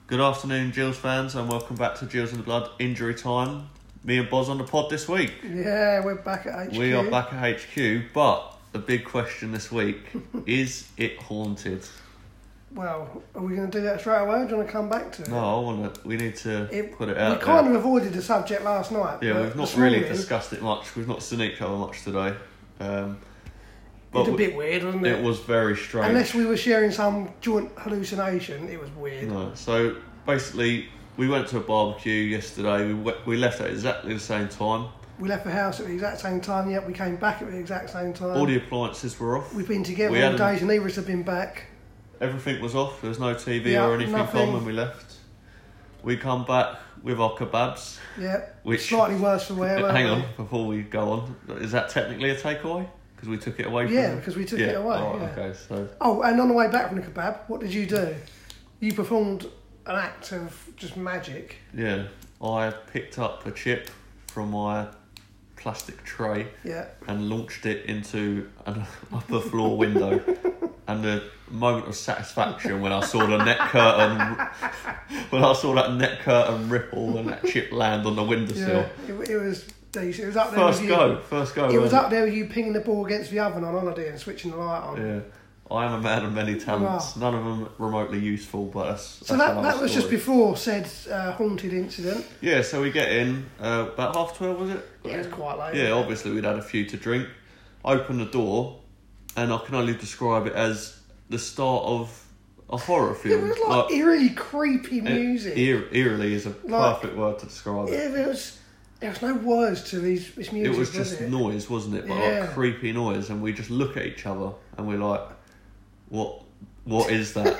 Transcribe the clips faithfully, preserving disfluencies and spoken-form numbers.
Good afternoon, Gills fans, and welcome back to Gills in the Blood Injury Time. Me and Boz on the pod this week. Yeah, we're back at H Q. We are back at H Q, but the big question this week, is it haunted? Well, are we going to do that straight away, or do you want to come back to it? No, I want to. We need to it, put it out We kind there. of avoided the subject last night. Yeah, we've not really discussed it much. We've not seen each other much today. Um, but It's a bit weird, wasn't it? It was very strange. Unless we were sharing some joint hallucination, it was weird. No, so basically, we went to a barbecue yesterday. We we left at exactly the same time. We left the house at the exact same time, yet we came back at the exact same time. All the appliances were off. We've been together We all had days, and neither of us have been back. Everything was off. There was no T V Yeah, or anything nothing. on when we left. We come back with our kebabs. Yeah, Which slightly worse for wear. weren't Hang we? on, before we go on, is that technically a takeaway? Because we took it away from Yeah, them? because we took Yeah. it away. Oh, yeah. okay, so Oh, and on the way back from the kebab, what did you do? You performed an act of just magic. yeah, I picked up a chip from my plastic tray Yeah. and launched it into an upper floor window. And the moment of satisfaction when I saw the net curtain, when I saw that net curtain ripple and that chip land on the windowsill. Yeah, it, it was decent. It was up there First with you. go, first go. It was wasn't up there with you pinging the ball against the oven on holiday and switching the light on. Yeah, I am a man of many talents. Wow. None of them remotely useful, but that's, So that's that, another that was just story. before said uh, haunted incident. Yeah, so we get in uh, about half twelve, was it? Yeah, it was quite late. Yeah, obviously we'd had a few to drink. Open the door, and I can only describe it as the start of a horror It film. was like, eerie, creepy music. Eer- eerily is a Like- perfect word to describe it. Yeah, there was there was no words to these this music. It was just it? noise, wasn't it? But Yeah. like creepy noise, and we just look at each other and we're like, "What? What is that?"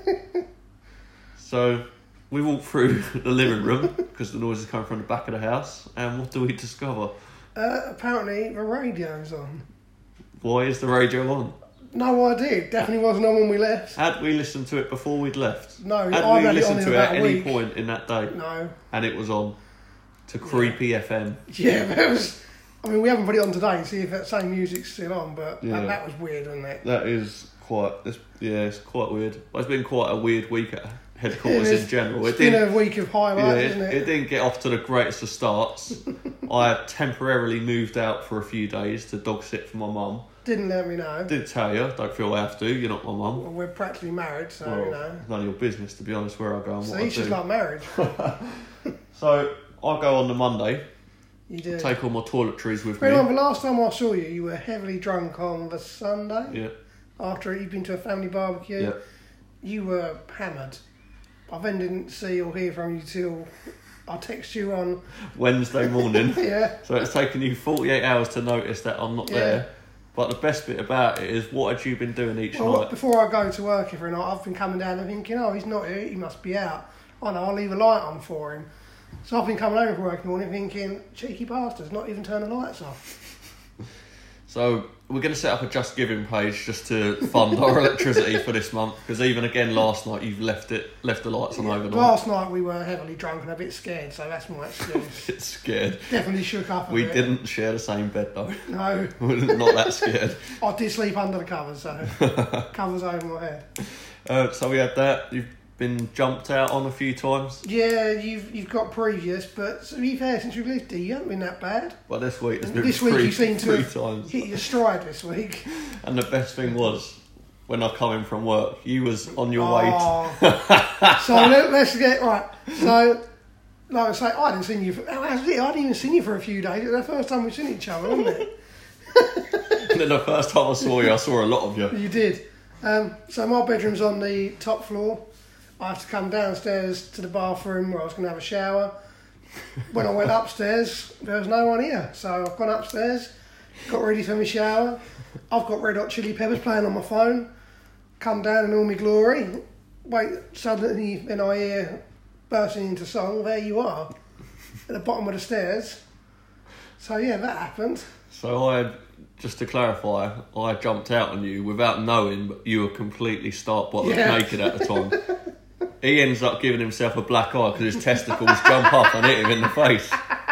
So we walk through the living room because the noise is coming from the back of the house, and what do we discover? Uh, apparently, the radio's on. Why is the radio on? No idea. Definitely wasn't on when we left. Had we listened to it before we'd left? No, Had I've we had it listened on in to it about at a any week. point in that day? No. And it was on to Creepy F M. Yeah, that was. I mean, we haven't put it on today to see if that same music's still on, but Yeah. that, that was weird, wasn't it? That is quite. It's, yeah, it's quite weird. Well, it's been quite a weird week at headquarters It is. in general. It's It been didn't. a week of Yeah, highlights, it, isn't it? it didn't get off to the greatest of starts. I temporarily moved out for a few days to dog sit for my mum. Didn't let me know. Didn't tell you. Don't feel I have to. You're not my mum. Well, we're practically married, so Well, you know. it's none of your business, to be honest, where I go and So what I it's just do. like marriage. So I go on the Monday, You do. take all my toiletries with Remember, me. the last time I saw you, you were heavily drunk on the Sunday Yeah, after you'd been to a family barbecue. yeah. You were hammered. I then didn't see or hear from you till I text you on. Wednesday morning. Yeah. So it's taken you forty-eight hours to notice that I'm not Yeah. there. But the best bit about it is, what had you been doing each Well, night? before I go to work every night, I've been coming down and thinking, oh, he's not here, he must be out. I know, I'll leave a light on for him. So I've been coming home from work in the morning thinking, cheeky bastards, not even turn the lights off. So we're going to set up a Just Giving page just to fund our electricity for this month, because even again last night you've left it, left the lights on Yeah, overnight. last night we were heavily drunk and a bit scared, so that's my excuse. It's scared. Definitely shook up a We bit. didn't share the same bed though. No, We're not that scared. I did sleep under the covers, so covers over my head. Uh, so we had that. You've been jumped out on a few times. Yeah, you've you've got previous, but to be fair, since you've lived here, you haven't been that bad. But this week it's been This week three, you seem to three have times. hit your stride this week. And the best thing was, when I come in from work, you was on your way to... Oh. So let, let's get right. So, like I say, I hadn't seen you. For, oh, how's it? I hadn't even seen you for a few days. It was the first time we've seen each other, wasn't it? And then the first time I saw you, I saw a lot of you. You did. Um, so my bedroom's on the top floor. I have to come downstairs to the bathroom where I was going to have a shower. When I went upstairs, there was no one here. So I've gone upstairs, got ready for my shower. I've got Red Hot Chili Peppers playing on my phone. Come down in all my glory. Wait, suddenly then I hear bursting into song, there you are, at the bottom of the stairs. So yeah, that happened. So I had, just to clarify, I jumped out on you without knowing, but you were completely stark bottom Yeah. naked at the time. He ends up giving himself a black eye because his testicles jump up and hit him in the face.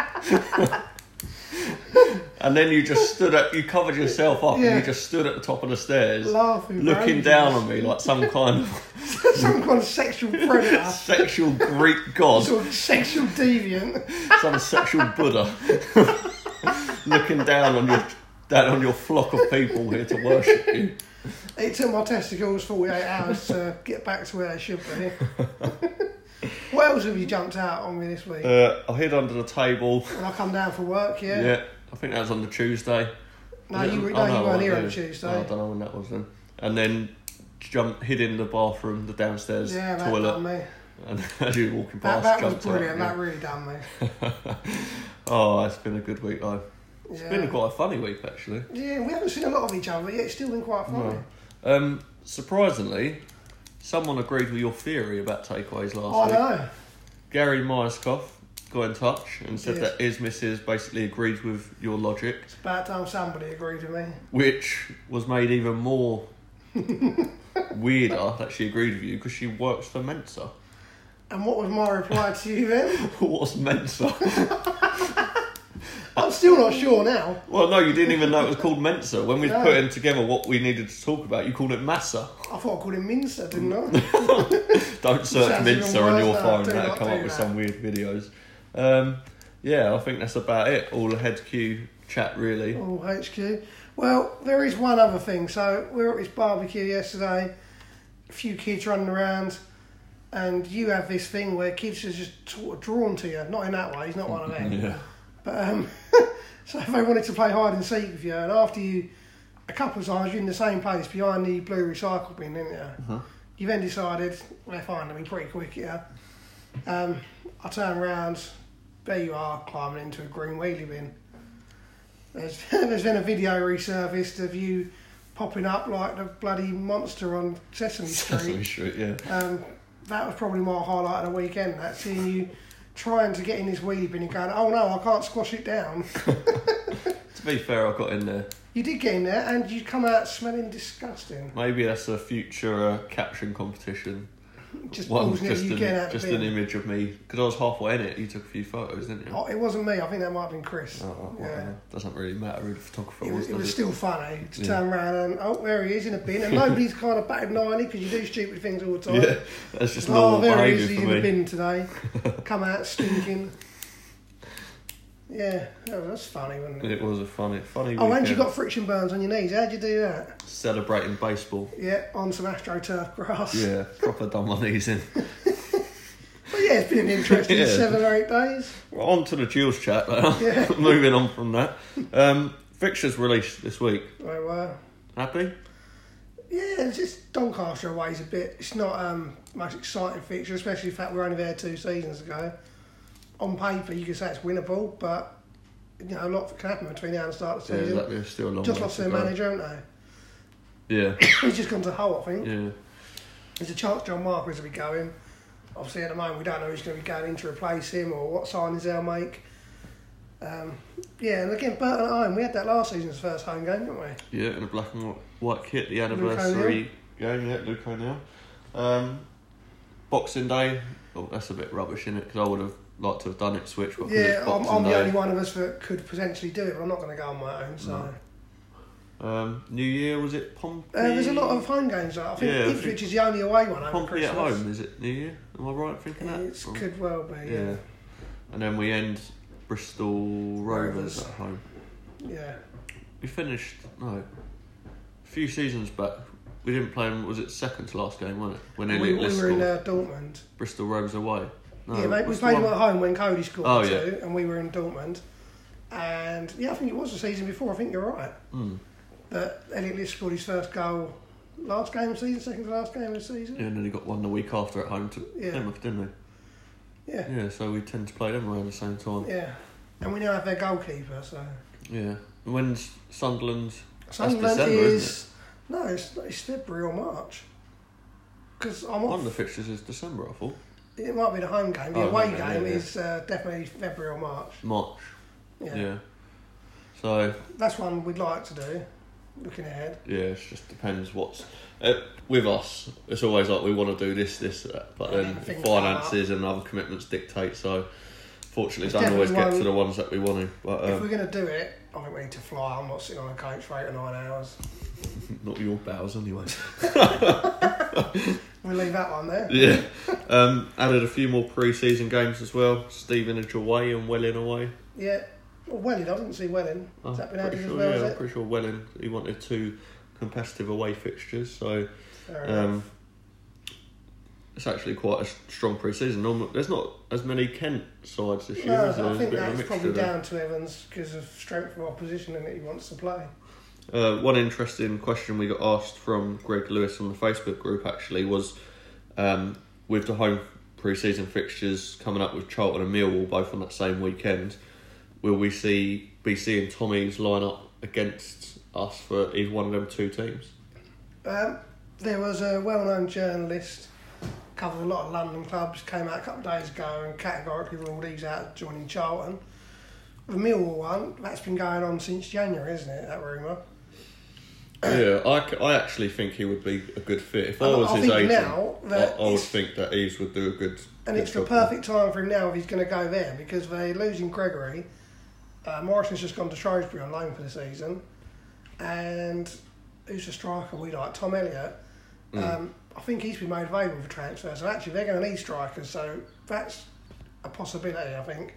And then you just stood at, you covered yourself up Yeah. and you just stood at the top of the stairs, Laughing, looking bro. down on me like some kind of some kind of sexual predator, Sexual Greek god. sort of sexual deviant. Some sexual Buddha. Looking down on your down on your flock of people here to worship you. It took my testicles forty-eight hours to get back to where they should be. What else have you jumped out on me this week? Uh, I hid under the table. When I come down for work, yeah? Yeah, I think that was on the Tuesday. No, Yeah, you, oh, no, you no, weren't I here on do. the Tuesday. Oh, I don't know when that was then. And then jumped, hid in the bathroom, the downstairs yeah, that toilet. done me. And as you were walking That, past, that was jumped brilliant. out. That really done me. Oh, it's been a good week though. It's Yeah. been quite a funny week actually. Yeah, we haven't seen a lot of each other, but yet it's still been quite funny. No. Um, surprisingly, someone agreed with your theory about takeaways last I week. know. Gary Myerscough got in touch and said Yes. that his missus basically agreed with your logic, It's about time somebody agreed with me. which was made even more weirder that she agreed with you because she works for Mensa. And what was my reply to you then? What's Mensa? I'm still not sure now. Well, no, you didn't even know it was called Mensa. When we were No. putting together what we needed to talk about, you called it Massa. I thought I called him Mincer, didn't I? Don't search Sounds even Minsa on worse. your No, phone, do that'll not come do up with that. some weird videos. Um, yeah, I think that's about it. All the head Q chat, really. Oh, H Q. Well, there is one other thing. So we were at this barbecue yesterday, a few kids running around, and you have this thing where kids are just sort of drawn to you. Not in that way, he's not one of them. Yeah. But um, so they wanted to play hide and seek with you, and after you, a couple of times, you're in the same place behind the blue recycle bin, didn't you? Uh-huh. You You then decided, they're finding me pretty quick here. Um, I turn around, there you are, climbing into a green wheelie bin. There's, there's been a video resurfaced of you popping up like the bloody monster on Sesame Street. Sesame Street, yeah. Um, that was probably my highlight of the weekend, that, seeing you trying to get in this wheelie bin and going, oh no, I can't squash it down. To be fair, I got in there. You did get in there and you come out smelling disgusting. Maybe that's a future uh, caption competition. Just One, balls near just you an, getting out just the an bin. image of me, because I was halfway in it. You took a few photos, didn't you? Oh, it wasn't me, I think that might have been Chris. Oh, well, yeah. Doesn't really matter who the photographer It was, was, it does was it? still funny to Yeah. turn around and, oh, there he is in a bin, and nobody's kind of batted an eyelid because you do stupid things all the time. Yeah, that's just Oh, normal there he is, behaviour he's for in the me. bin today. Come out stinking. Yeah, oh, that's funny, wasn't it? It was a funny, funny Oh, and weekend. you got friction burns on your knees. How'd you do that? Celebrating baseball. Yeah, on some AstroTurf grass. Yeah, proper done my knees in. But yeah, it's been an interesting Yeah. seven or eight days. Well, on to the Jules chat now. Yeah. Moving on from that. Um, fixtures released this week. Right, well, Happy? yeah, it's just Doncaster away's a bit. It's not um most exciting fixture, especially the fact we were only there two seasons ago. On paper, you could say it's winnable, but you know a lot can happen between now and the start of the Yeah, season. exactly. It's still a long Just way lost to their go. manager, haven't Yeah, they? He's just gone to Hull, I think. yeah. There's a chance John Markers will be going. Obviously, at the moment, we don't know who's going to be going in to replace him or what signings they'll make. Um, yeah, and again, Burton at home. We had that last season's first home game, didn't we? Yeah, in a black and white kit, the Luke anniversary game, yeah, Luke O'Neill. Um, Boxing Day, oh, that's a bit rubbish, isn't it? Because I would have liked to have done it switch, but 'cause Yeah, it's I'm, Boxing I'm the Day. only one of us that could potentially do it, but I'm not going to go on my own. So No. Um, New Year, was it Pompey? uh, there's a lot of home games. Though. I think Yeah, I Ipswich think- is the only away one over Pompey at Christmas. home, is it New Year? Am I right in thinking that? It Or- could well be. Yeah. Yeah, And then we end Bristol Rovers, Rovers. at home. yeah. We finished, no, a few seasons back, we didn't play them, was it second to last game, wasn't it? When We, Elliot we List were in scored. uh, Dortmund. Bristol Rovers away. No, yeah, mate, we what's the played them one- at home when Cody scored Oh, the yeah. two, and we were in Dortmund. And yeah, I think it was the season before. I think you're right. Hmm. That Elliot List scored his first goal last game of the season, second to last game of the season. Yeah, and then he got one the week after at home to Yeah. Plymouth, didn't Yeah, we? Yeah, so we tend to play them around the same time. yeah. And we now have their goalkeeper, so. Yeah. When's Sunderland's? Sunderland December, is. isn't No, it's, it's February or March. Because I'm One off. of the fixtures is December, I thought. It might be the home game. The Oh, away home game, game yeah, yeah. is uh, definitely February or March. March. Yeah. Yeah. So, That's one we'd like to do, looking ahead. yeah, it just depends what's... Uh, with us, it's always like we want to do this, this, that, but Yeah, then things finances and other commitments dictate, so fortunately It's don't always get definitely to one- the ones that we want to. But If um, we're going to do it, I think we need to fly. I'm not sitting on a coach for eight or nine hours. not your bows anyway. We'll leave that one there. Yeah. Um, added a few more pre-season games as well. Stevenage away and Welling away. Yeah. Well, Welling, I didn't see Welling. Has that been added sure, as well, yeah, is I'm it? pretty sure Welling, he wanted two competitive away fixtures, so Fair enough. um, it's actually quite a strong pre-season. Normal, there's not as many Kent sides this year, No, is there? I There's a think bit of a that's mixture probably there. down to Evans because of strength of opposition and that he wants to play. Uh, one interesting question we got asked from Greg Lewis on the Facebook group actually was, um, with the home pre-season fixtures coming up with Charlton and Millwall both on that same weekend, will we see be seeing Tommy's line up against us for either one of them two teams? Um, there was a well-known journalist, covered a lot of London clubs, came out a couple of days ago and categorically ruled these out joining Charlton. The Millwall one, that's been going on since January, isn't it, that rumour? Yeah, I, c- I actually think he would be a good fit. If I I- was I his think agent, now I, that I would it's- think that Eves would do a good And good it's the job. perfect time for him now if he's going to go there because they're losing Gregory. Uh, Morrison's just gone to Shrewsbury on loan for the season. And who's the striker we like? Tom Elliott. Mm. Um, I think he's been made available for transfer. So actually they're going to need strikers. So that's a possibility, I think.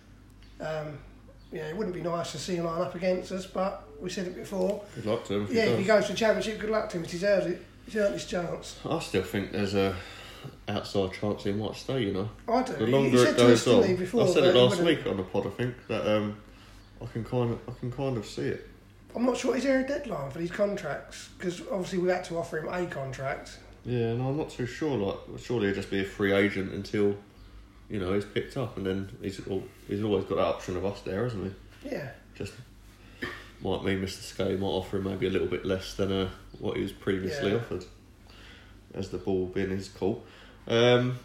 Um, yeah, it wouldn't be nice to see him line up against us, but we said it before. Good luck to him. If Yeah, he if he does. goes to the Championship, good luck to him. He deserves it. He's earned his chance. I still think there's a outside chance he might stay. You know, I do. the He- longer he said it to us, goes didn't on, he, before, I said that it he last wouldn't- week on the pod. I think that um, I can kind of I can kind of see it. I'm not sure, is there a deadline for these contracts? Because obviously we had to offer him a contract. Yeah, no, I'm not too sure. Like, surely he'll just be a free agent until, you know, he's picked up, and then he's al- he's always got that option of us there, hasn't he? Yeah. Just might mean Mister Skay might offer him maybe a little bit less than uh, what he was previously Yeah. offered, as the ball being his call. Um,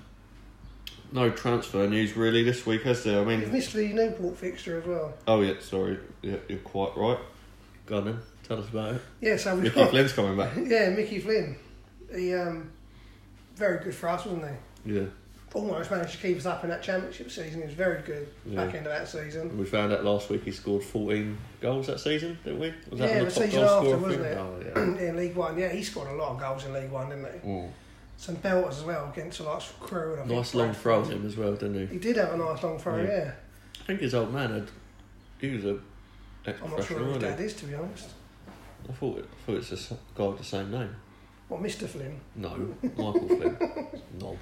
no transfer news really this week, has there? I We've mean, missed the Newport fixture as well. oh yeah, sorry, yeah, you're quite right. Go on then, tell us about it. Yeah, so we've Mickey got... Flynn's coming back. Yeah, Mickey Flynn. He, um, very good for us, wasn't he? Yeah, Almost managed to keep us up in that championship season. He was very good Yeah. back end of that season. we found out last week he scored fourteen goals that season, didn't we? Was that Yeah, on the top season goal after, scorer wasn't thing? it? Oh yeah. In League One, yeah, he scored a lot of goals in League One, didn't he? Mm. Some belters as well against the likes of Crew. And I think Nice long Bradford. throw him as well, didn't he? He did have a nice long throw, Yeah. yeah. I think his old man had. He was a I'm not sure ex-professional, who his wasn't dad he? is, to be honest. I thought it, I thought it's a s- guy with the same name. Well, Mister Flynn. No, Michael Flynn. Knob.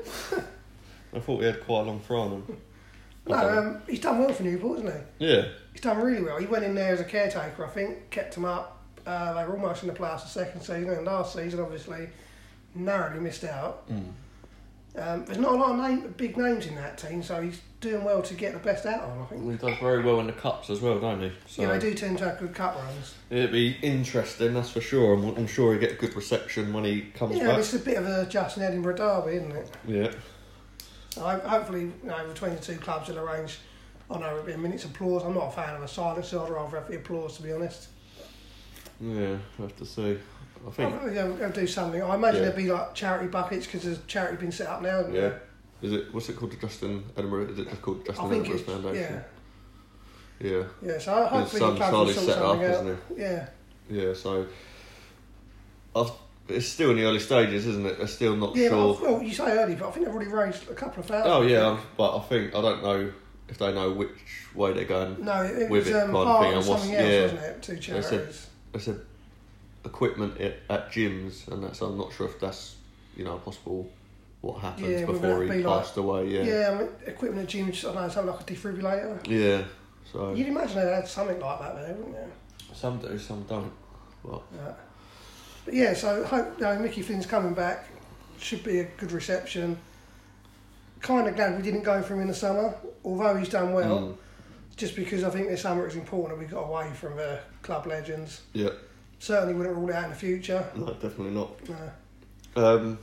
I thought he had quite a long throw on him. No, um, he's done well for Newport, hasn't he? Yeah, He's done really well. He went in there as a caretaker, I think, kept them up. Uh, they were almost in the playoffs the second season, and last season, obviously, narrowly missed out. mm. Um, there's not a lot of name, big names in that team, so he's doing well to get the best out of them, I think. he does very well in the cups as well, don't he? So Yeah, they do tend to have good cup runs. it'd be interesting, that's for sure. I'm, I'm sure he'll get good reception when he comes Yeah, back. it's a bit of a Justin Edinburgh derby, isn't it? Yeah, So ho- hopefully, you know, between the two clubs, they'll arrange, I know, it'll be a minute's applause. I'm not a fan of a silence, so I'd rather have the applause, to be honest. yeah, I have to see. I think. I'll, they'll, they'll do something. I imagine Yeah. there'll be like charity buckets because there's charity been set up now, hasn't Yeah. there? Is it? What's it called? The Justin Edinburgh? Is it just called Justin I think Edinburgh it's, Foundation? yeah. Yeah. Yeah, so hopefully His the son club will Charlie sort set something up, out. isn't Yeah. Yeah. So. I've, it's still in the early stages, isn't it? They're still not Yeah, sure. but, well, you say early, but I think they've already raised a couple of thousand. Oh yeah, um, but I think I don't know if they know which way they're going. No, it, it with was it um, kind of part thing, of and what's- something else, yeah. wasn't it? Two They charities. said they said equipment at, at gyms, and that's I'm not sure if that's you know possible. What happens Yeah, would before that he be like- passed away? Yeah. Yeah, I mean, equipment at gym, I don't know, something like a defibrillator. Yeah. So You'd imagine they had something like that there, wouldn't you? some do, some don't. Well, Yeah. But yeah, so hope you know, Mickey Flynn's coming back. Should be a good reception. Kind of glad we didn't go for him in the summer, although he's done well. mm, Just because I think this summer it's important that we got away from the club legends. yeah. Certainly wouldn't rule it out in the future. No, definitely not. No. Um,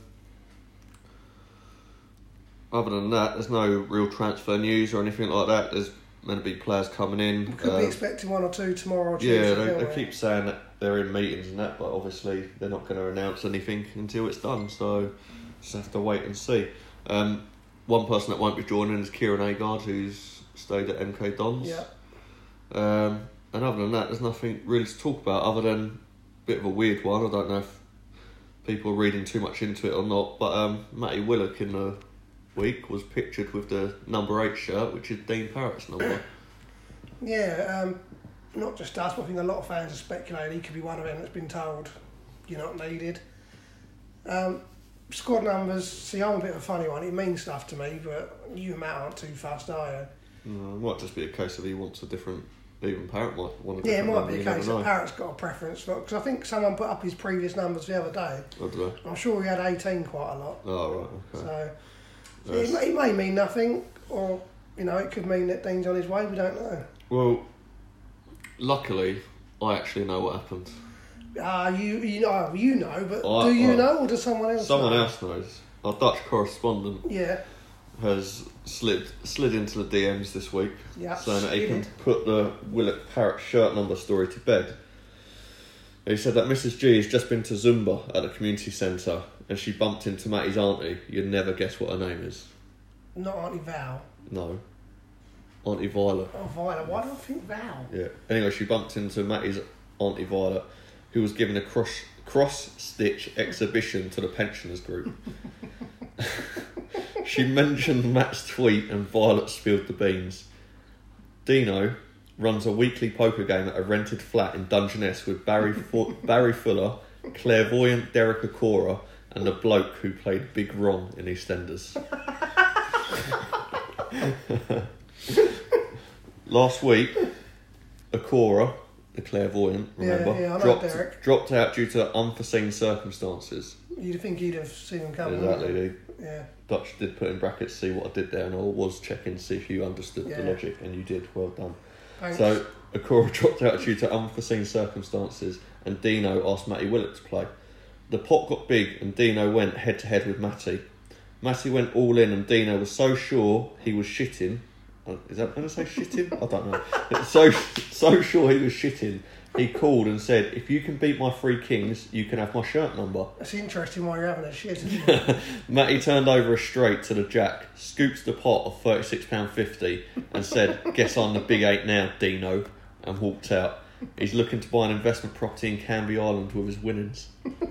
other than that, there's no real transfer news or anything like that. There's meant to be players coming in. We could Uh, be expecting one or two tomorrow or Tuesday. yeah, they, can't they we? keep saying that they're in meetings and that, but obviously they're not going to announce anything until it's done. So just have to wait and see. Um, one person that won't be joining is Kieran Agard, who's stayed at M K Dons. Yeah. Um, and other than that, there's nothing really to talk about other than a bit of a weird one. I don't know if people are reading too much into it or not, but um, Matty Willock in the week was pictured with the number eight shirt, which is Dean Parrott's number. Yeah, um, not just us, but I think a lot of fans are speculating he could be one of them that's been told you're not needed. Um, squad numbers, see, I'm a bit of a funny one. It means stuff to me, but you and Matt aren't too fast, are you? No, it might just be a case of he wants a different. Even Parrott might want a Yeah, it different might number, be a you case never that know. Parrott's got a preference for, because I think someone put up his previous numbers the other day. I don't know. I'm sure he had eighteen quite a lot. Oh, right, okay. So, so Yes. it, may, it may mean nothing, or, you know, it could mean that Dean's on his way, we don't know. Well, luckily, I actually know what happened. Ah, you, you know, you know, but I- do you I- know, or does someone else Someone know? else knows. Our Dutch correspondent Yeah, has slid slid into the D Ms this week, yeah. saying that he can skidded. put the Willock Parrott shirt number story to bed. He said that Missus G has just been to Zumba at the community centre and she bumped into Matty's auntie. You'd never guess what her name is. Not Auntie Val. No. Auntie Violet. Oh, Violet. Why do I think Val? Yeah. Anyway, she bumped into Matty's auntie Violet, who was giving a cross cross stitch exhibition to the pensioners group. She mentioned Matt's tweet and Violet spilled the beans. Dino runs a weekly poker game at a rented flat in Dungeness with Barry Fu- Barry Fuller, clairvoyant Derek Acora, and the bloke who played Big Ron in EastEnders. Last week, Acora, the clairvoyant, remember, Yeah, yeah, I know dropped, Derek. dropped out due to unforeseen circumstances. You'd think he'd have seen him coming. Exactly. wouldn't The you? Yeah. Dutch did put in brackets, see what I did there, and I was checking to see if you understood Yeah. the logic, and you did. Well done. Thanks. So, Acora dropped out due to unforeseen circumstances, and Dino asked Matty Willock to play. The pot got big, and Dino went head to head with Matty. Matty went all in, and Dino was so sure he was shitting. uh, Is that going to say shitting? I don't know. So so sure he was shitting. He called and said, "If you can beat my three kings, you can have my shirt number." That's interesting why you're having a shit, isn't it? Matty turned over a straight to the jack, scoops the pot of thirty-six pounds fifty and said, "Guess I'm the big eight now, Dino," and walked out. He's looking to buy an investment property in Canby Island with his winnings.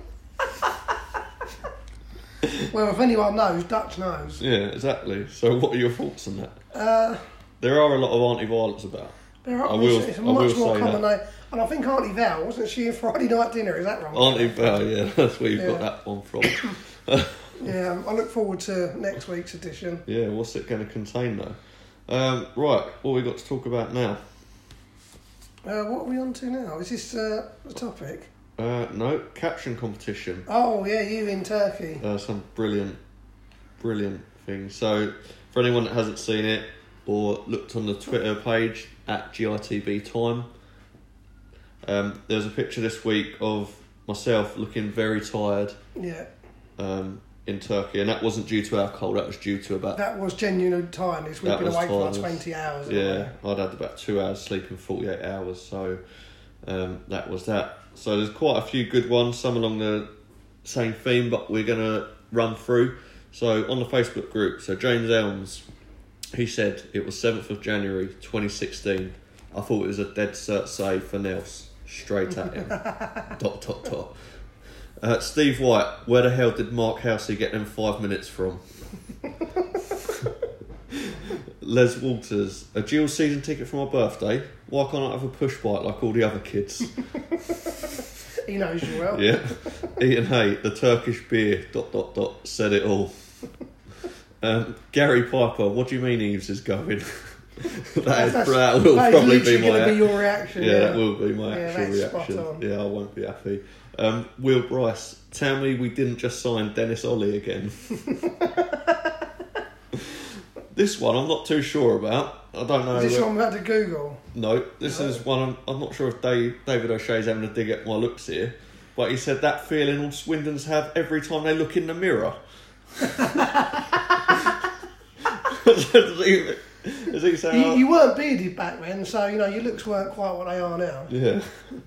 Well, if anyone knows, Dutch knows. Yeah, exactly. So what are your thoughts on that? Uh, There are a lot of Auntie Violets about. there are, I will- it's a I much will more say common that. name. And I think Auntie Val, wasn't she in Friday night dinner? Is that wrong? Auntie Val, yeah, that's where you've got Yeah. that one from. Yeah, um, I look forward to next week's edition. Yeah, what's it going to contain though? Um, right, what we got to talk about now? Uh, what are we on to now? Is this uh, the topic? Uh, no, caption competition. Oh, yeah, you in Turkey. Uh, some brilliant, brilliant things. So, for anyone that hasn't seen it or looked on the Twitter page at G I T B Time, um, there's a picture this week of myself looking very tired Yeah, um, in Turkey, and that wasn't due to alcohol. That was due to about that was genuine tiredness. We've That been was away for like tiredness. twenty hours. yeah. I'd had about two hours sleep in forty-eight hours, so um, that was that. So there's quite a few good ones, some along the same theme, but we're gonna run through. So on the Facebook group, so James Elms, he said it was seventh of January twenty sixteen. I thought it was a dead cert save for Nels. Straight at him. dot, dot, dot. Uh, Steve White, where the hell did Mark Housey get them five minutes from? Les Walters, a dual season ticket for my birthday? Why can't I have a push bike like all the other kids? He knows you well. Yeah. Ian Hay, the Turkish beer, dot, dot, dot, said it all. Um, Gary Piper, what do you mean Eves is going? that, is, That's- that will that is probably be literally my gonna be ac- your reaction. yeah, Yeah, that will be my Yeah, actual that's spot reaction. on. Yeah, I won't be happy. Um, Will Bryce, tell me we didn't just sign Dennis Ollie again. This one I'm not too sure about. I don't know. Is this where- one we had to Google? No, this No. is one I'm, I'm not sure if Dave, David O'Shea's having a dig at my looks here, but he said that feeling all Swindons have every time they look in the mirror. Does he, does he say, You, oh, you weren't bearded back then, so you know your looks weren't quite what they are now. yeah.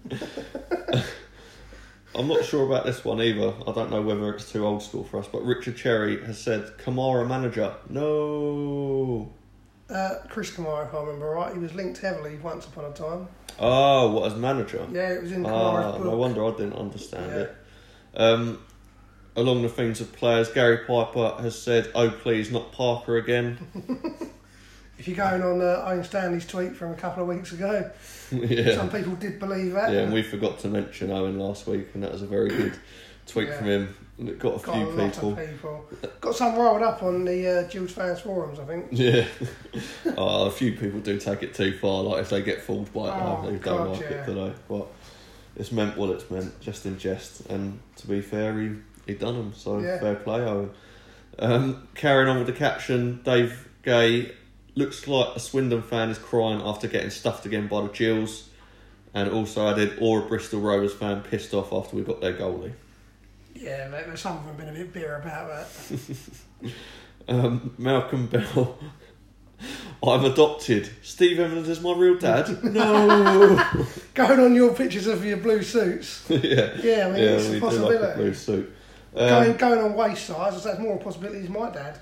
I'm not sure about this one either. I don't know whether it's too old school for us, but Richard Cherry has said, Kamara manager. No. Uh, Chris Kamara, if I remember right, he was linked heavily once upon a time. Oh, what, as manager? Yeah, it was in Kamara's Ah, book. no wonder I didn't understand Yeah. it. Um, along the themes of players, Gary Piper has said, "Oh please, not Parker again." If you're going on uh, Owen Stanley's tweet from a couple of weeks ago, yeah. some people did believe that. Yeah, and we forgot to mention Owen last week, and that was a very good tweet Yeah. from him. And it got a Got few a lot people. of people. Got some rolled up on the uh, Jules fans forums, I think. Yeah. oh, a few people do take it too far, like if they get fooled by it, Oh, they don't God, like yeah. it, do they? But it's meant what it's meant, just in jest. And to be fair, he, he done them, so Yeah. fair play, Owen. Um, carrying on with the caption, Dave Gay looks like a Swindon fan is crying after getting stuffed again by the Gills. And also added, or a Bristol Rovers fan pissed off after we got their goalie. Yeah, mate, there's some of them been a bit bitter about that. um, Malcolm Bell. I'm adopted. Steve Evans is my real dad. No. Going on your pictures of your blue suits. yeah. Yeah, I mean, yeah, it's a we do possibility. like a blue suit. Um, going, going on waist size, that's more a possibility as my dad.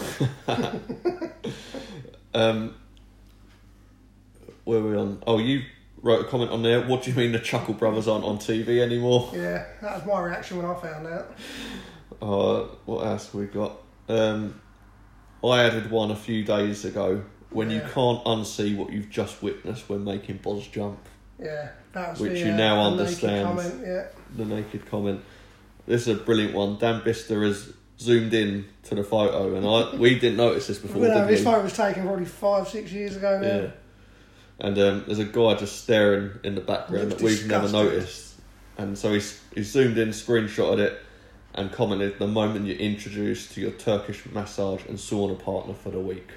um, where are we on? Oh, you wrote a comment on there. What do you mean the Chuckle Brothers aren't on T V anymore? Yeah, that was my reaction when I found out. Uh, what else have we got? Um, I added one a few days ago. When you Yeah. can't unsee what you've just witnessed when making Boz jump. Yeah, that was Which the, you uh, now the naked understand. comment, yeah. The naked comment. This is a brilliant one. Dan Bister has zoomed in to the photo, and I we didn't notice this before. Well, no, did this we? photo was taken probably five, six years ago now. Yeah. And um, there's a guy just staring in the background Looks that we've never disgusted. noticed. And so he's, he's zoomed in, screenshotted it, and commented, "The moment you're introduced to your Turkish massage and sauna partner for the week."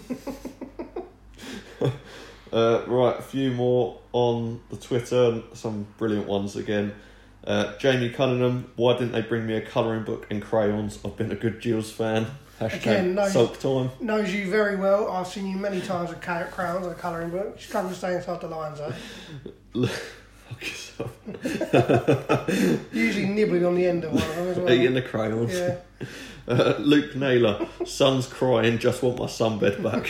uh, right, a few more on the Twitter, some brilliant ones again. Uh, Jamie Cunningham, why didn't they bring me a colouring book and crayons? I've been a good Gills fan. Hashtag Again, no- sulk time. Knows you very well. I've seen you many times with carrot crowns and a colouring book. You struggle to stay inside the lines, though. Fuck yourself. Usually nibbling on the end of one of them as well. Eating the crayons. Yeah. Uh, Luke Naylor, son's crying, just want my sunbed back.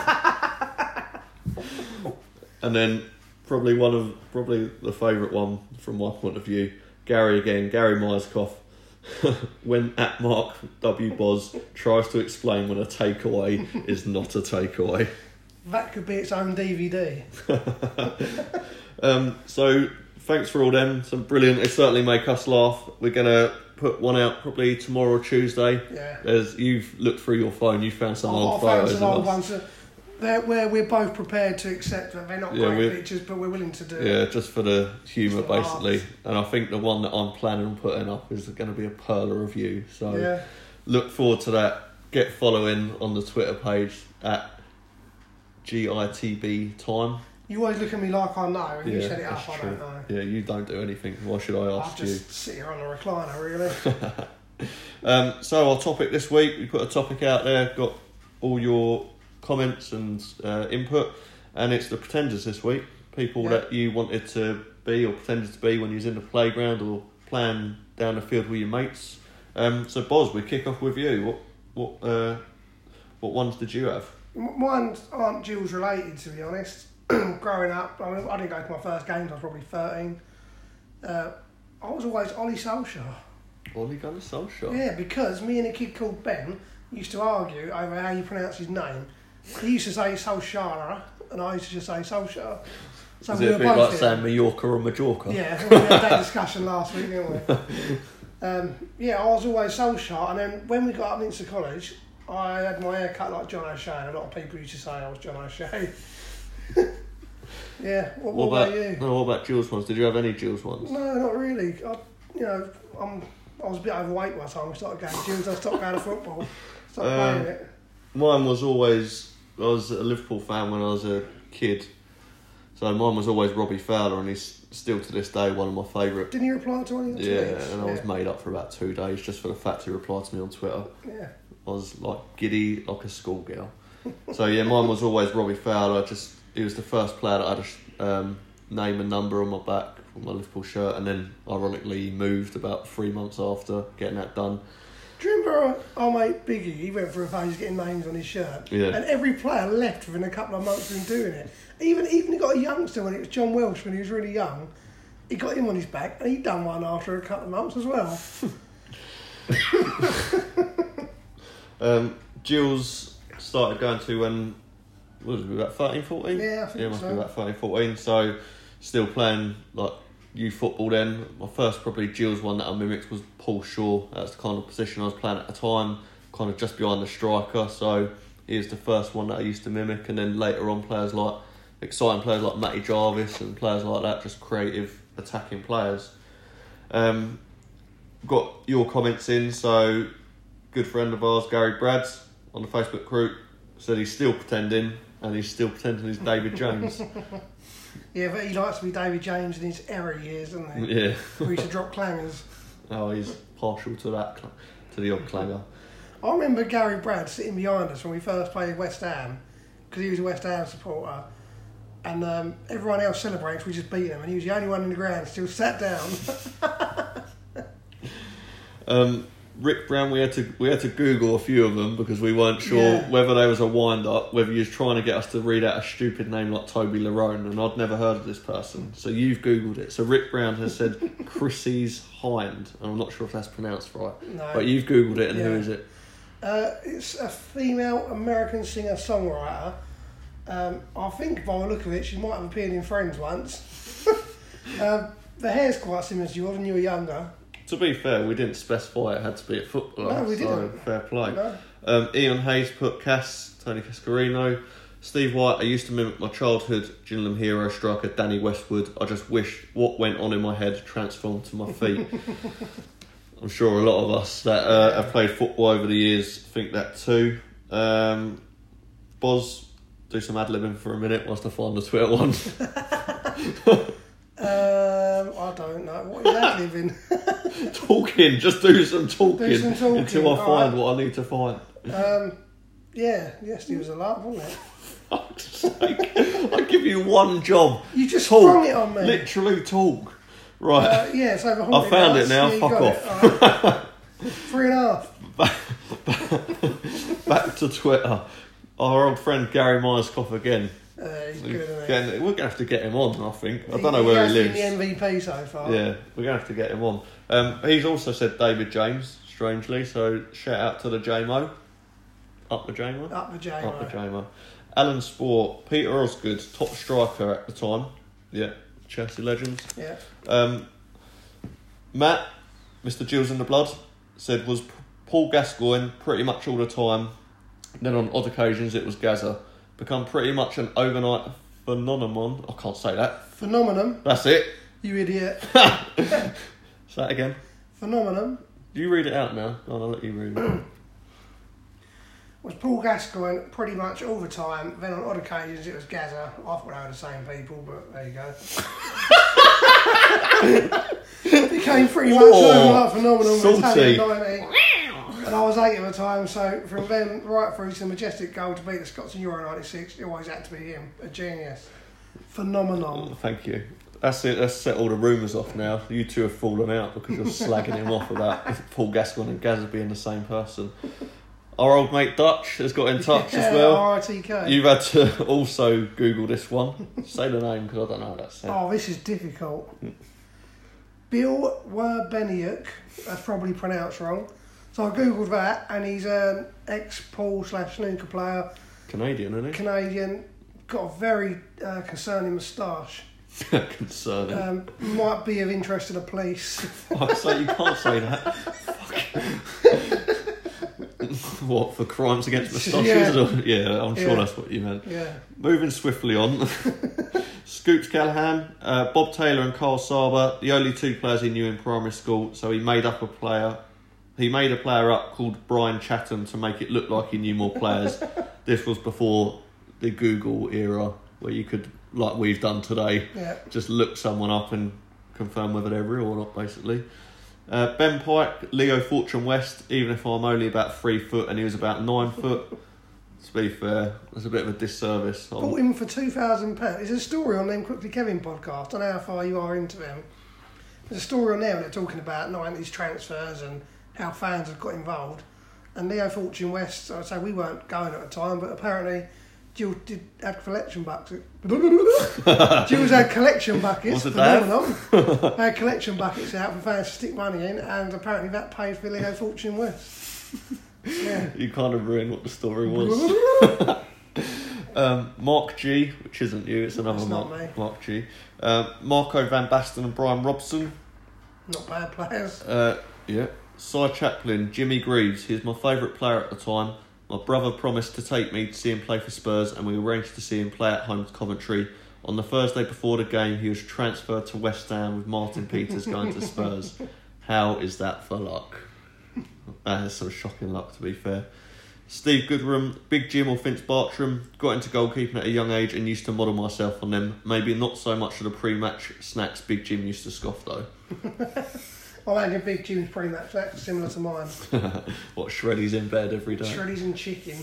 And then probably one of probably the favourite one from my point of view, Gary again, Gary Myerscough. When at Mark W Boz tries to explain when a takeaway is not a takeaway. That could be its own D V D. um, so thanks for all them. Some brilliant. They certainly make us laugh. We're gonna put one out probably tomorrow or Tuesday. Yeah. As you've looked through your phone, you found some I've old found photos some of old us. ones that, they're, where we're both prepared to accept that they're not Yeah, great we're- pictures, but we're willing to do it. Yeah, just for the humour, Just for basically. And I think the one that I'm planning on putting up is going to be a Perla review. So Yeah. look forward to that. Get following on the Twitter page at G I T B time. You always look at me like I know, and you Yeah, set it up, that's I true. don't know. Yeah, you don't do anything. Why should I I'll ask just sit here on a recliner, really. you? Um, so our topic this week, we put a topic out there, got all your comments and uh, input, and it's the pretenders this week. People Yeah. that you wanted to be or pretended to be when you was in the playground or playing down the field with your mates. Um, so Boz, we kick off with you. What what uh, what ones did you have? M- Mine aren't Jules related, to be honest. Growing up, I, mean, I didn't go to my first games, I was probably thirteen. Uh, I was always Ollie Solskjaer. Ollie Gunnar Solskjaer. Yeah, because me and a kid called Ben used to argue over how you pronounce his name. He used to say Solskjaer, and I used to just say Solskjaer. So Is we it were a bit both like here. saying Mallorca or Majorca? Yeah, we had that discussion last week, didn't we? Um, yeah, I was always Solskjaer, and then when we got up into college, I had my hair cut like John O'Shea, and a lot of people used to say I was John O'Shea. Yeah, what, What, what about, about you? no, what about Jules ones? Did you have any Jules ones? No, not really. I, you know, I'm, I was a bit overweight by the time we started going gyms. I stopped going to football, stopped Um, playing it. Mine was always, I was a Liverpool fan when I was a kid, so mine was always Robbie Fowler, and he's still to this day one of my favourite. Didn't you reply to any of the Yeah, tweets? and I was yeah. made up for about two days just for the fact he replied to me on Twitter. Yeah. I was like giddy like a schoolgirl. So yeah, mine was always Robbie Fowler. Just he was the first player that had a sh- um, name and number on my back on my Liverpool shirt, and then ironically he moved about three months after getting that done. Do you remember our mate Biggie? He went through a phase getting names on his shirt. Yeah. And every player left within a couple of months of him doing it. Even even he got a youngster when it was John Welsh when he was really young. He got him on his back, and he done one after a couple of months as well. um, Gills started going to when, what was it, about thirteen, fourteen? Yeah, I think Yeah, it must so. be about thirteen, fourteen. So, still playing like youth football then. My first probably Gills one that I mimicked was Paul Shaw. That's the kind of position I was playing at the time, kind of just behind the striker. So, he was the first one that I used to mimic. And then later on, players like, exciting players like Matty Jarvis and players like that, just creative attacking players. Um, got your comments in, so good friend of ours, Gary Brads, on the Facebook group, said he's still pretending, and he's still pretending he's David James. Yeah, but he likes to be David James in his error years, doesn't he? Yeah. Where he used to drop clangers. Oh, he's partial to that, to the odd clanger. I remember Gary Brad sitting behind us when we first played West Ham, because he was a West Ham supporter, and um, everyone else celebrates, we just beat him, and he was the only one in the ground still sat down. um, Rick Brown, we had to we had to Google a few of them because we weren't sure Yeah. whether they was a wind up, whether you was trying to get us to read out a stupid name like Toby Larone, and I'd never heard of this person. So you've Googled it. So Rick Brown has said Chrissy's Hind, and I'm not sure if that's pronounced right. No. But you've Googled it, and Yeah. who is it? Uh, it's a female American singer-songwriter. Um, I think by the look of it, she might have appeared in Friends once. um, the hair's quite similar to yours when you were younger. To be fair, we didn't specify it had to be a footballer. No, we so didn't. Fair play. No. Um, Ian Hayes put Cass, Tony Cascarino. Steve White, I used to mimic my childhood Gillingham hero striker Danny Westwood. I just wish what went on in my head transformed to my feet. I'm sure a lot of us that uh, have played football over the years think that too. Um, Boz, do some ad-libbing for a minute whilst I find the Twitter one. Um, I don't know. What is that living? Talking, just do some talking, Do some talking, until I find alright. what I need to find. um, yeah, yes, he was a laugh, wasn't it? Fuck's sake. I give you one job. You just Talk. sprung it on me. Literally talk. Right. Uh, yeah, so the I found it now, Yeah, you fuck got off. it. Alright. Three and a half. Back to Twitter. Our old friend Gary Myerscough again. Uh, he's good, isn't he? Getting- we're going to have to get him on, I think. I He- don't know where has he been lives. the M V P so far. Yeah, we're going to have to get him on. Um, he's also said David James, strangely, so shout out to the J M O. Up the J M O? Up the J. Up the J M O. Alan Sport, Peter Osgood, top striker at the time. Yeah, Chelsea legends. Yeah. Um, Matt, Mister Gills in the Blood, said was Paul Gascoigne pretty much all the time. Then on odd occasions it was Gazza. Become pretty much an overnight phenomenon. I can't say that. Phenomenon. That's it. You idiot. Say that again. Phenomenon. You read it out now. Go on, I'll let you read it. Was Paul Gascoigne pretty much all the time. Then on odd occasions it was Gazza. I thought they were the same people, but there you go. Became pretty much Oh, overnight phenomenon with salty. Italian ninety. And I was eight at the time, so from then right through to the majestic goal to beat the Scots in Euro ninety-six, it always had to be him. A genius. Phenomenon. Thank you. That's it. Let's set all the rumours off now. You two have fallen out because you're slagging him off about Paul Gascoigne and Gazza being the same person. Our old mate Dutch has got in touch as well. R I T K. You've had to also Google this one. Say the name because I don't know how that's said. Oh, this is difficult. Bill Werbeniuk, that's probably pronounced wrong. So I googled that, and he's an ex-pool slash snooker player, Canadian, isn't it? Canadian, got a very uh, concerning moustache. Concerning. Um, might be of interest to the police. Fuck's sake, you can't say that. Fuck. What, for crimes against moustaches? Yeah. Or- yeah, I'm sure Yeah. that's what you meant. Yeah. Moving swiftly on. Scoops Callahan, uh, Bob Taylor and Carl Saba, the only two players he knew in primary school, so he made up a player. He made a player up called Brian Chatham to make it look like he knew more players. This was before the Google era, where you could, like we've done today, Yeah. just look someone up and confirm whether they're real or not, basically. Uh, Ben Pike, Leo Fortune West, even if I'm only about three foot and he was about nine foot. To be fair, that's a bit of a disservice. I'm- Bought him for two thousand pounds. There's a story on them Quickly Kevin podcast. I don't know how far you are into them. There's a story on there where they're talking about nineties transfers and how fans have got involved. And Leo Fortune West, I'd say we weren't going at the time, but apparently Jill did had collection buckets. Jill's had collection buckets. What's it that? They had collection buckets out for fans to stick money in, and apparently that paid for Leo Fortune West. Yeah. You kind of ruined what the story was. um, Mark G, which isn't you, it's another It's not Mark, me. Mark G. Uh, Marco Van Basten and Brian Robson. Not bad players. Uh, yeah. Cy Chaplin, Jimmy Greaves. He was my favourite player at the time. My brother promised to take me to see him play for Spurs, and we arranged to see him play at home to Coventry. On the Thursday before the game, he was transferred to West Ham with Martin Peters going to Spurs. How is that for luck? That is some shocking luck, to be fair. Steve Goodrum, Big Jim or Finch Bartram. Got into goalkeeping at a young age and used to model myself on them. Maybe not so much of the pre-match snacks Big Jim used to scoff, though. I imagine Big Jim's pretty much that's similar to mine. What, Shreddy's in bed every day? Shreddies and chicken.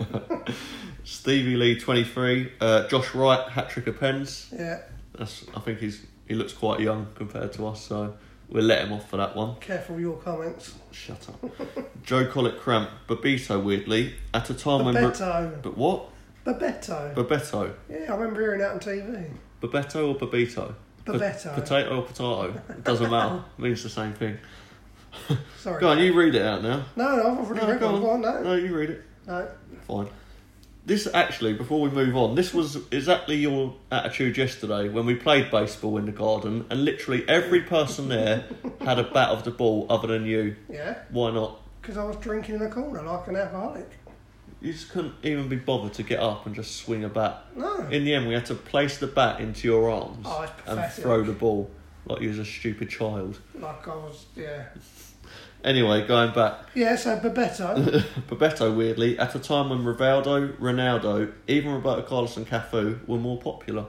Stevie Lee, twenty-three. Uh, Josh Wright, hat-trick of pens. Yeah. That's, I think he's he looks quite young compared to us, so we'll let him off for that one. Careful with your comments. Shut up. Joe Collett Cramp, Babito, weirdly. At a time when... Babetto. But what? Babetto. Babetto. Yeah, I remember hearing that on T V. Babetto or Babito? Babetto. Po- potato or potato? It doesn't matter. It means the same thing. Sorry. Go on, you read it out now. No, no, I've already No, read go one. Go on, no. No, you read it. No. Fine. This actually, before we move on, this was exactly your attitude yesterday when we played baseball in the garden, and literally every person there had a bat of the ball other than you. Yeah. Why not? Because I was drinking in a corner like an alcoholic. You just couldn't even be bothered to get up and just swing a bat. No. In the end, we had to place the bat into your arms Oh, it's and pathetic. throw the ball like you was a stupid child. Like I was, yeah. Anyway, going back. Yeah, so Babetto. Babetto, weirdly, at a time when Rivaldo, Ronaldo, even Roberto Carlos and Cafu were more popular.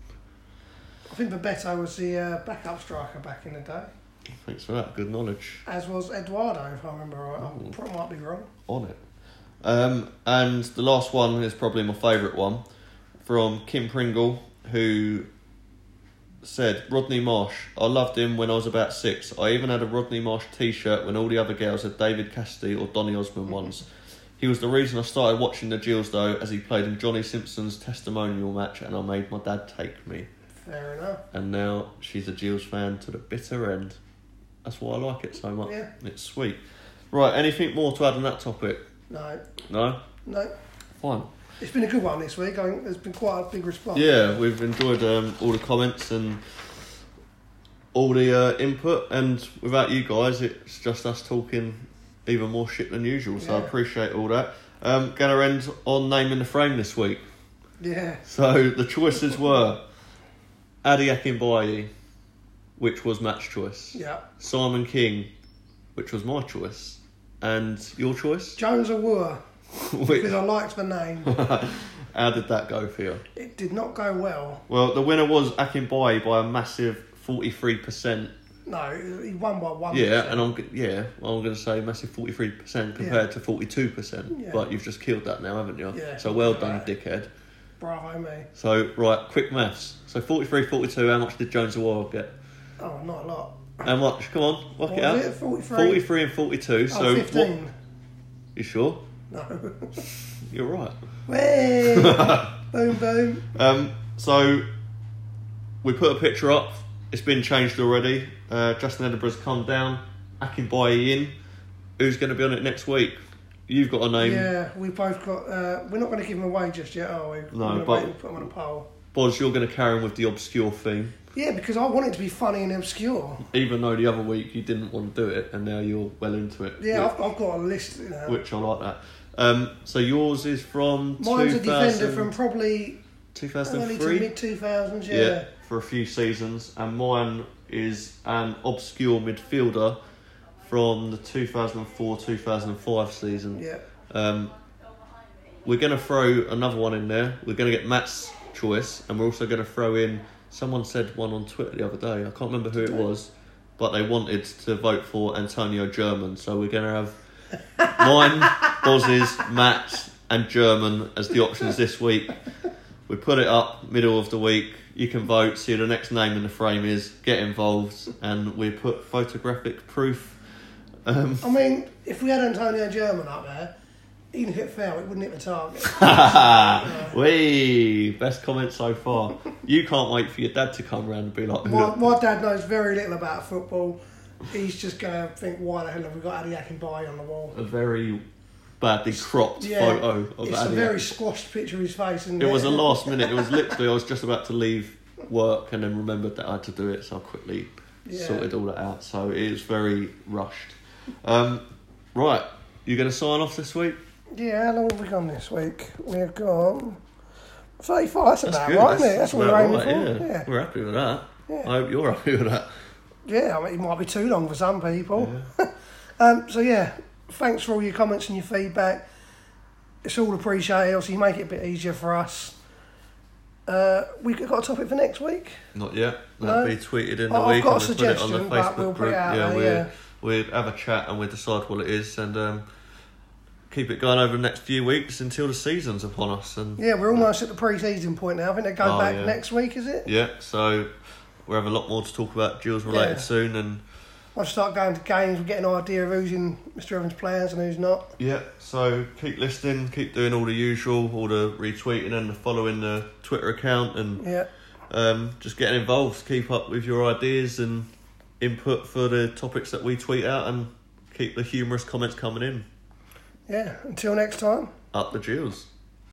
I think Babetto was the uh, backup striker back in the day. Thanks for that, good knowledge. As was Eduardo, if I remember right. Ooh. I probably might be wrong. On it. Um, and the last one is probably my favourite one, from Kim Pringle, who said, Rodney Marsh, I loved him when I was about six. I even had a Rodney Marsh t-shirt when all the other girls had David Cassidy or Donny Osmond ones. He was the reason I started watching the Gills though, as he played in Johnny Simpson's testimonial match, and I made my dad take me. Fair enough. And now she's a Gills fan to the bitter end. That's why I like it so much. Yeah. It's sweet. Right, anything more to add on that topic? No. No? No. Fine. It's been a good one this week. I think there's been quite a big response. Yeah, we've enjoyed um, all the comments and all the uh, input, and without you guys, it's just us talking even more shit than usual, so Yeah. I appreciate all that. Um, gonna end on naming the frame this week. Yeah. So the choices were Adi Akinbaye, which was Matt's choice, Yeah. Simon King, which was my choice, and your choice? Jones Awua, Which, because I liked the name. how did that go for you? It did not go well. Well, the winner was Akinbaye by a massive forty-three percent. No, he won by one. Yeah, and I'm g- yeah, well, I'm going to say massive forty-three percent compared Yeah. to forty-two percent. Yeah. But you've just killed that now, haven't you? Yeah. So well done, Right. dickhead. Bravo me. So, right, quick maths. So forty-three, forty-two, how much did Jones Award get? Oh, not a lot. How much? Come on, work What it out. was it? forty-three? forty-three and forty-two. Oh, So fifteen. what? You sure? No. You're right. Way! Boom, boom. Um, so we put a picture up. It's been changed already. Uh, Justin Edinburgh's come down. Akinbaye in. Who's going to be on it next week? You've got a name. Yeah, we both got. Uh, we're not going to give him away just yet, are we? No, we're gonna but- wait and put him on a poll. Boz, you're going to carry on with the obscure theme. Yeah, because I want it to be funny and obscure. Even though the other week you didn't want to do it, and now you're well into it. Yeah, which, I've, I've got a list. You know. which I like that. Um, so yours is from Mine's a two thousand, defender from probably two thousand early to three. mid two thousands. Yeah. Yeah, for a few seasons, and mine is an obscure midfielder from the two thousand four two thousand five season. Yeah. Um, we're going to throw another one in there. We're going to get Matt's choice, and we're also going to throw in. Someone said one on Twitter the other day. I can't remember who it was, but they wanted to vote for Antonio German. So we're going to have mine, Boz's, Matt's, and German as the options this week. We put it up middle of the week. You can vote, see who the next name in the frame is, get involved, and we put photographic proof. Um, I mean, if we had Antonio German up there, even if it fell, it wouldn't hit the target. Wee, best comment so far. You can't wait for your dad to come round and be like, my, my dad knows very little about football. He's just going to think, why the hell have we got Adi Akinbaye on the wall? a very badly cropped Yeah, photo of it's Adi. a very squashed picture of his face. Isn't It it was a last minute. It was literally, I was just about to leave work and then remembered that I had to do it, so I quickly Yeah. sorted all that out. So it was very rushed. Um, right, you going to sign off this week? Yeah, how long have we gone this week? We've gone thirty-five. That's, That's about good. right, isn't it? That's what we're about aiming right, for. yeah. Yeah. We're happy with that. Yeah. I hope you're happy with that. Yeah, I mean, it might be too long for some people. Yeah. um, so, yeah, thanks for all your comments and your feedback. It's all appreciated. Obviously, you make it a bit easier for us. Uh, we've got a topic for next week. Not yet. That'll No. be tweeted in the I've week. got a and we'll put it on the suggestion, but Facebook we'll put group. it out yeah, there, we'll, yeah. we'll have a chat and we'll decide what it is and um, keep it going over the next few weeks until the season's upon us. And Yeah, we're almost at the pre-season point now. I think they go Oh, back yeah. next week, is it? yeah, so we'll have a lot more to talk about Jules related Yeah. soon. And I'll start going to games. We'll get an idea of who's in Mister Evans' plans and who's not. yeah, so keep listening, keep doing all the usual, all the retweeting and the following the Twitter account and Yeah. um, just getting involved. Keep up with your ideas and input for the topics that we tweet out and keep the humorous comments coming in. Yeah, until next time. Up the Jules.